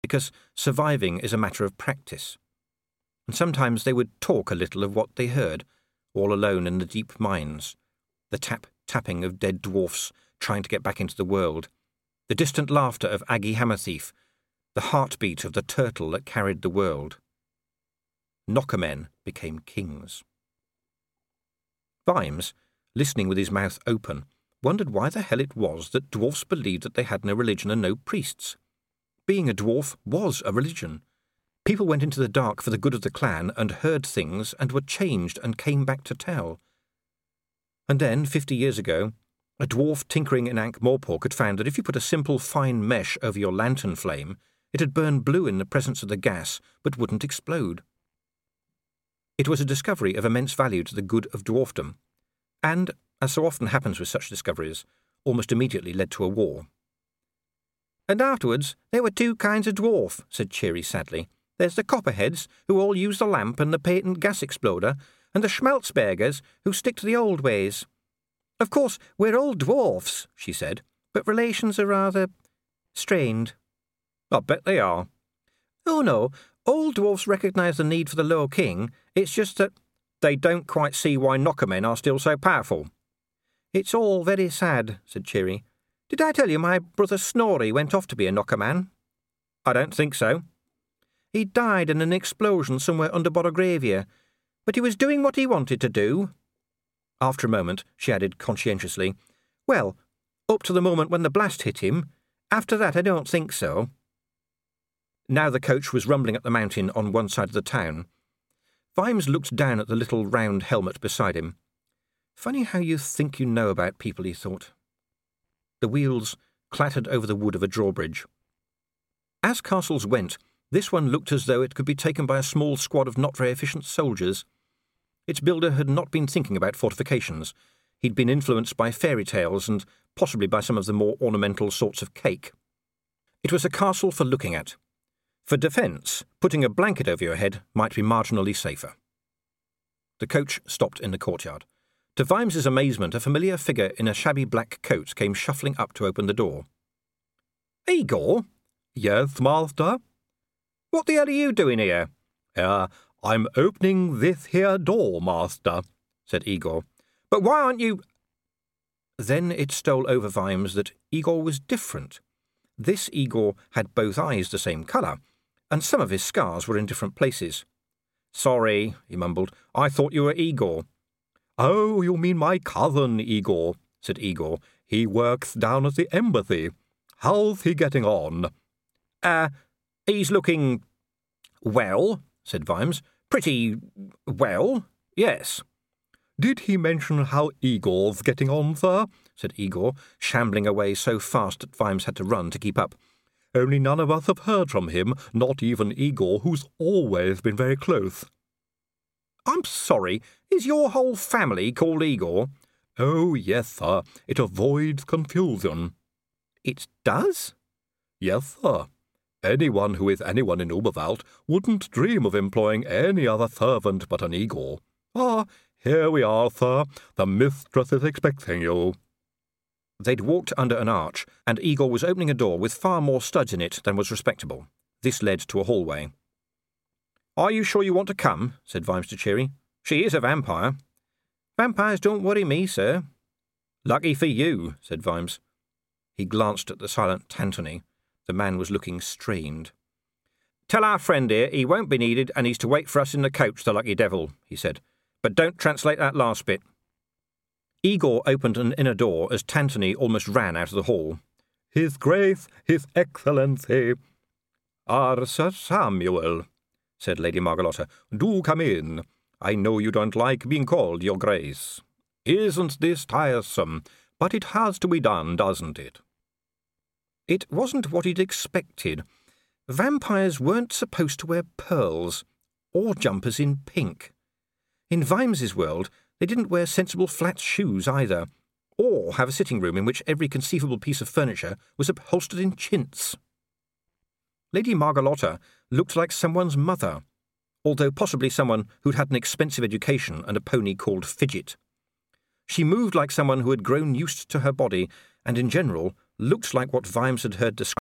because surviving is a matter of practice. And sometimes they would talk a little of what they heard, all alone in the deep mines, the tapping of dead dwarfs trying to get back into the world, the distant laughter of Aggie Hammerthief, the heartbeat of the turtle that carried the world. Knockermen became kings. Vimes, listening with his mouth open, wondered why the hell it was that dwarfs believed that they had no religion and no priests. Being a dwarf was a religion. People went into the dark for the good of the clan and heard things and were changed and came back to tell. And then, 50 years ago, a dwarf tinkering in Ankh-Morpork had found that if you put a simple fine mesh over your lantern flame, it had burned blue in the presence of the gas, but wouldn't explode. It was a discovery of immense value to the good of dwarfdom, and, as so often happens with such discoveries, almost immediately led to a war. "And afterwards there were two kinds of dwarf," said Cheery sadly. "There's the copperheads, who all use the lamp and the patent gas exploder, and the schmaltzbergers, who stick to the old ways. Of course, we're all dwarfs," she said, "but relations are rather strained." "I bet they are." "Oh no, all dwarfs recognise the need for the low king. It's just that they don't quite see why knockermen are still so powerful." "It's all very sad," said Cheery. "Did I tell you my brother Snorri went off to be a knockerman?" "I don't think so." "He died in an explosion somewhere under Borogravia, but he was doing what he wanted to do." After a moment, she added conscientiously, "Well, up to the moment when the blast hit him. After that, I don't think so." Now the coach was rumbling up the mountain on one side of the town. Vimes looked down at the little round helmet beside him. Funny how you think you know about people, he thought. The wheels clattered over the wood of a drawbridge. As castles went, this one looked as though it could be taken by a small squad of not very efficient soldiers. Its builder had not been thinking about fortifications. He'd been influenced by fairy tales and possibly by some of the more ornamental sorts of cake. It was a castle for looking at. For defence, putting a blanket over your head might be marginally safer. The coach stopped in the courtyard. To Vimes's amazement, a familiar figure in a shabby black coat came shuffling up to open the door. "Igor?" "Yes, master?" "What the hell are you doing here?" "I'm opening this here door, master," said Igor. "But why aren't you—" Then it stole over Vimes that Igor was different. This Igor had both eyes the same colour, and some of his scars were in different places. "Sorry," he mumbled. "I thought you were Igor." "Oh, you mean my cousin Igor," said Igor. "He works down at the embassy. How's he getting on?" He's looking— well," said Vimes. "Pretty— well, yes." "Did he mention how Igor's getting on, sir?" said Igor, shambling away so fast that Vimes had to run to keep up. "Only none of us have heard from him, not even Igor, who's always been very close." "I'm sorry, is your whole family called Igor?" "Oh, yes, sir. It avoids confusion." "It does?" "Yes, sir. Anyone who is anyone in Uberwald wouldn't dream of employing any other servant but an Igor. Here we are, sir. The mistress is expecting you." They'd walked under an arch, and Igor was opening a door with far more studs in it than was respectable. This led to a hallway. "Are you sure you want to come?" said Vimes to Cheery. "She is a vampire." "Vampires don't worry me, sir." "Lucky for you," said Vimes. He glanced at the silent Tantony. The man was looking strained. "Tell our friend here he won't be needed and he's to wait for us in the coach, the lucky devil," he said. "But don't translate that last bit." Igor opened an inner door as Tantony almost ran out of the hall. "His Grace, His Excellency." "Sir Samuel," said Lady Margalotta. "Do come in. I know you don't like being called Your Grace. Isn't this tiresome? But it has to be done, doesn't it?" It wasn't what he'd expected. Vampires weren't supposed to wear pearls, or jumpers in pink. In Vimes's world, they didn't wear sensible flat shoes either, or have a sitting room in which every conceivable piece of furniture was upholstered in chintz. Lady Margalotta looked like someone's mother, although possibly someone who'd had an expensive education and a pony called Fidget. She moved like someone who had grown used to her body, and in general looked like what Vimes had heard described